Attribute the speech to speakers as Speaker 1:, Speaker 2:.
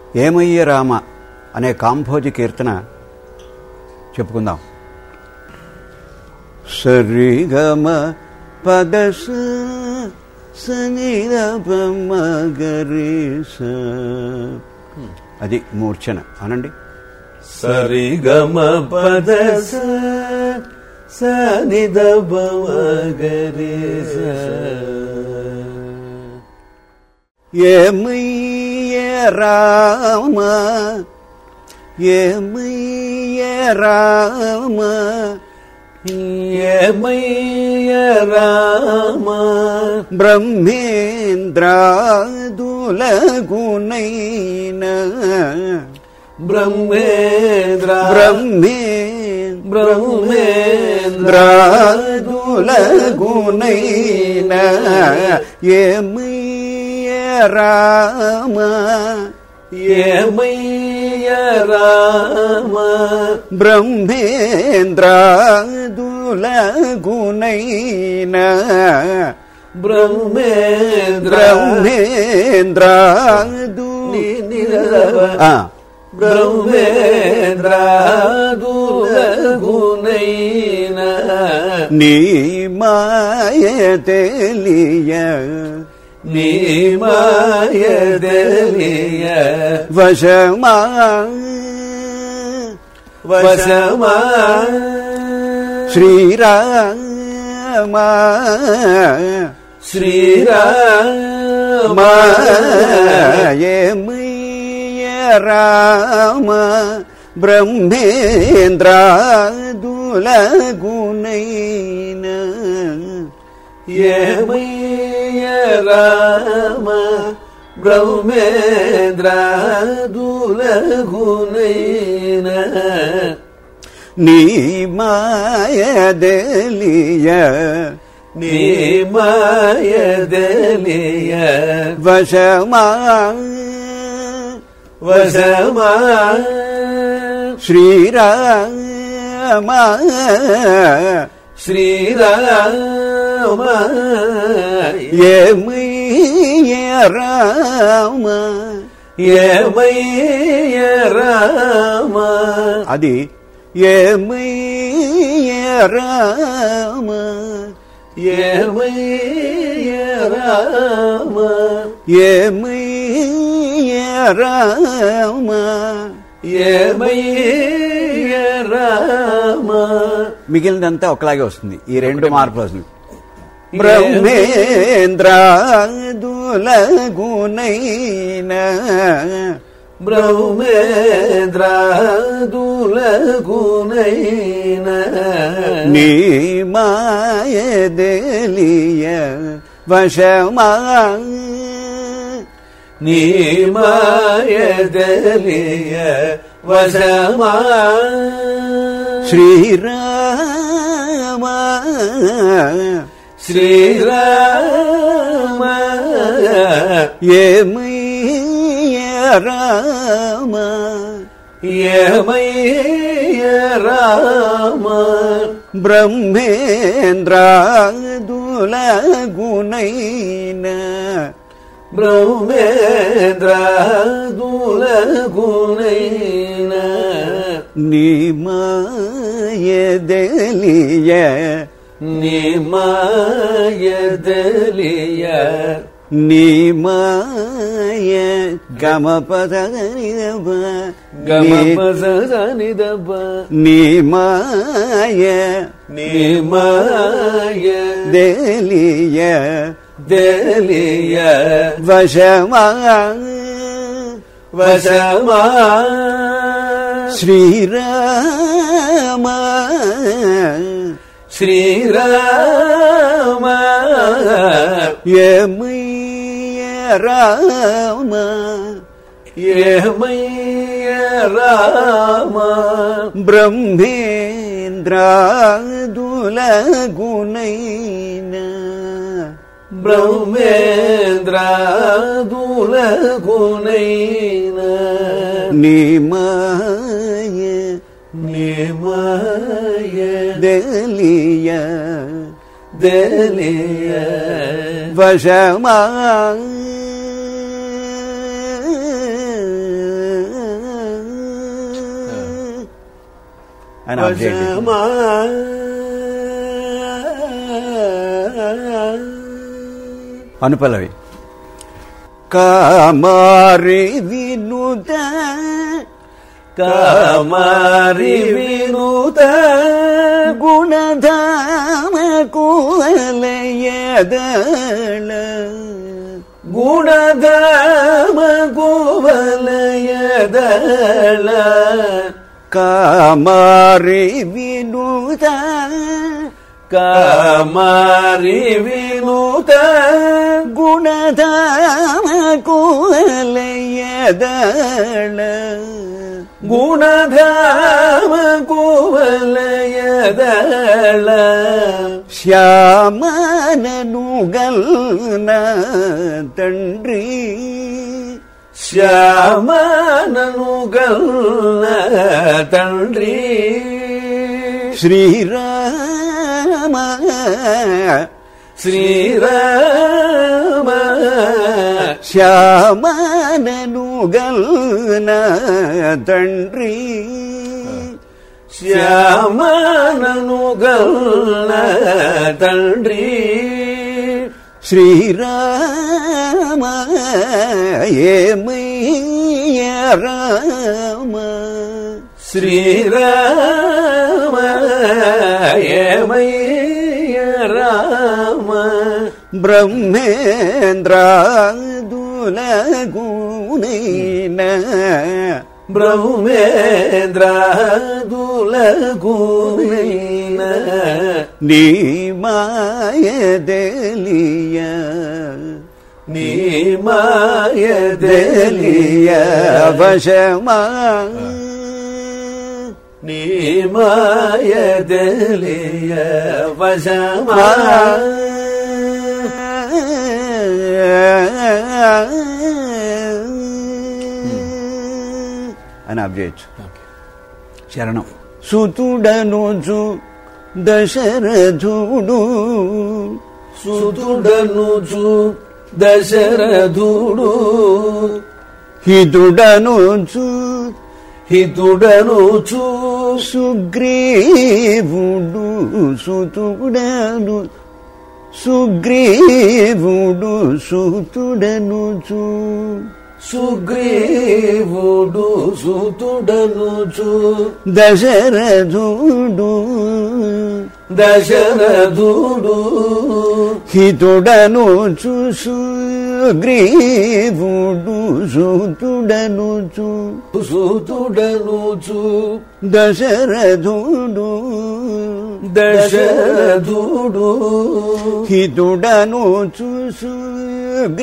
Speaker 1: ఏమయ్య రామ అనే కాంభోజి కీర్తన చెప్పుకుందాం. సరిగమ పదస సనిరపమగరిస, అది మూర్ఛన అనండి.
Speaker 2: సరిగమ పదస సనిదపమగరిస.
Speaker 1: ఏమయ్య రామ ఏమయ్య రామ
Speaker 2: ఏమయ్య రామ
Speaker 1: బ్రహ్మేంద్రాదులగునైన బ్రహ్మేంద్రాదులగునైన ఏమయ్య రామ
Speaker 2: ఏమయ్య రామ
Speaker 1: బ్రహ్మేంద్రాదులగునైన
Speaker 2: బ్రహ్మేంద్రాదులగునైన
Speaker 1: నీ మాయ తెలియ
Speaker 2: నీ మాయ తెలియ
Speaker 1: వశమా
Speaker 2: వశమా
Speaker 1: శ్రీరామ
Speaker 2: శ్రీరామ
Speaker 1: ఏమయ్య రామ బ్రహ్మేంద్రాదులగునైన
Speaker 2: ఏమయ్య రామ బ్రహ్మేంద్రాదులగునైన
Speaker 1: నీ మాయ తెలియ
Speaker 2: నీ మాయ తెలియ
Speaker 1: వశమా
Speaker 2: వశమా
Speaker 1: శ్రీరామ
Speaker 2: శ్రీరామ
Speaker 1: ఏమయ్య రామ
Speaker 2: ఏమయ్య రామ
Speaker 1: అది ఏమయ్య రామ
Speaker 2: ఏమయ్య రామ
Speaker 1: ఏమయ్య రామ
Speaker 2: ఏమయ్య రామ.
Speaker 1: మిగిలినంతా ఒకలాగే వస్తుంది, ఈ రెండు మార్పులు వస్తుంది. బ్రహ్మేంద్రాదులగునైన
Speaker 2: బ్రహ్మేంద్రాదులగునైన
Speaker 1: నీ మాయ తెలియ వశమా
Speaker 2: నీ మాయ తెలియ వశమా
Speaker 1: శ్రీరామ
Speaker 2: శ్రీరామ
Speaker 1: ఏమయ్య రామ
Speaker 2: ఏమయ్య రామ
Speaker 1: బ్రహ్మేంద్రాదులగునైన
Speaker 2: బ్రహ్మేంద్రాదులగునైన
Speaker 1: నీ మాయ తెలియ
Speaker 2: నీ మాయ తెలియ
Speaker 1: నీ మాయ గమపదనిదబ
Speaker 2: గమపదనిదబ
Speaker 1: నీ మాయ
Speaker 2: నీ మాయ
Speaker 1: తెలియ
Speaker 2: తెలియ
Speaker 1: వశమా
Speaker 2: వశమా
Speaker 1: శ్రీరామ
Speaker 2: శ్రీరామ
Speaker 1: ఏమయ్య రామ
Speaker 2: ఏమయ్య రామ
Speaker 1: బ్రహ్మేంద్రాదులగునైన
Speaker 2: బ్రహ్మేంద్రాదులగునైన
Speaker 1: నీ మాయ తెలియ
Speaker 2: తెలియ
Speaker 1: వశమా ఆయన అబ్జెక్ట్. అనుపల్లవి. కామారి వినుత
Speaker 2: కామారి వినుత
Speaker 1: గుణధామ కువలయదళ
Speaker 2: గుణధామ కువలయదళ
Speaker 1: కామారి వినుత
Speaker 2: కామారి వినుత
Speaker 1: గుణధామ కువలయదళ
Speaker 2: గుణధామ కువలయదళ
Speaker 1: శ్యామనను గల్న తండ్రి
Speaker 2: శ్యామనను గల్న తండ్రి
Speaker 1: శ్రీరామ
Speaker 2: శ్రీరామ
Speaker 1: శ్యామనను గల్న తండ్రి
Speaker 2: శ్యామనను గల్న తండ్రి
Speaker 1: శ్రీరామ ఏమయ్య రామ
Speaker 2: శ్రీరామ ఏమయ్య రామ
Speaker 1: బ్రహ్మేంద్రాదులగునైన
Speaker 2: బ్రహ్మేంద్రాదులగునైన
Speaker 1: నీ మాయదలియ
Speaker 2: నీ మాయదలియ
Speaker 1: దలియ వశమా
Speaker 2: నీ మాయదలియ వశమా
Speaker 1: అని అబ్జెక్ట్. శరణం. సుతుడనుచు దశరథుడు
Speaker 2: సుతుడనుచు దశరథుడు
Speaker 1: హితుడనుచు
Speaker 2: హితుడనుచు
Speaker 1: సుగ్రీవుడు సుతుడను సుగ్రీవుడు సుతుడనుచు
Speaker 2: సుగ్రీవుడు సుతుడనుచు
Speaker 1: దశరథుడు
Speaker 2: దశరథుడు
Speaker 1: హితుడనుచు సుగ్రీవుడు సుతుడనుచు
Speaker 2: సుతుడనుచు
Speaker 1: దశరథుడు
Speaker 2: దశరథుడు
Speaker 1: హితుడనుచు